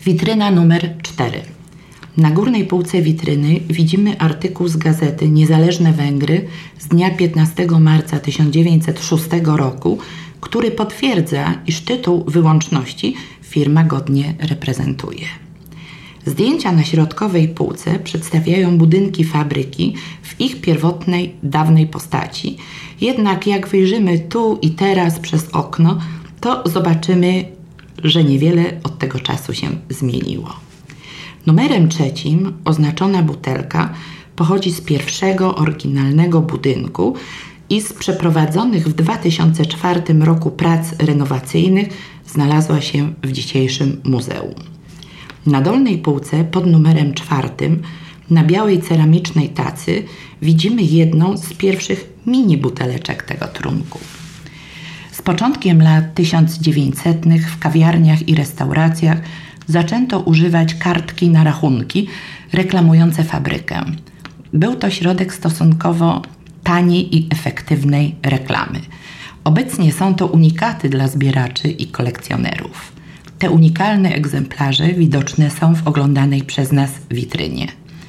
Witryna numer 4. Na górnej półce witryny widzimy artykuł z gazety Niezależne Węgry z dnia 15 marca 1906 roku, który potwierdza, iż tytuł wyłączności firma godnie reprezentuje. Zdjęcia na środkowej półce przedstawiają budynki fabryki w ich pierwotnej, dawnej postaci. Jednak jak wyjrzymy tu i teraz przez okno, to zobaczymy, że niewiele od tego czasu się zmieniło. Numerem 3 oznaczona butelka pochodzi z pierwszego, oryginalnego budynku i z przeprowadzonych w 2004 roku prac renowacyjnych znalazła się w dzisiejszym muzeum. Na dolnej półce pod numerem 4 na białej ceramicznej tacy widzimy jedną z pierwszych mini buteleczek tego trunku. Z początkiem lat 1900 w kawiarniach i restauracjach zaczęto używać kartki na rachunki reklamujące fabrykę. Był to środek stosunkowo taniej i efektywnej reklamy. Obecnie są to unikaty dla zbieraczy i kolekcjonerów. Te unikalne egzemplarze widoczne są w oglądanej przez nas witrynie.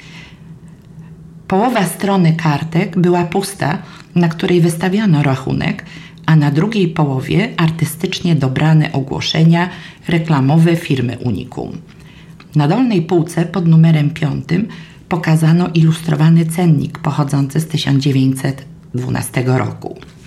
Połowa strony kartek była pusta, na której wystawiano rachunek, a na drugiej połowie artystycznie dobrane ogłoszenia reklamowe firmy Unicum. Na dolnej półce pod numerem 5 pokazano ilustrowany cennik pochodzący z 1912 roku.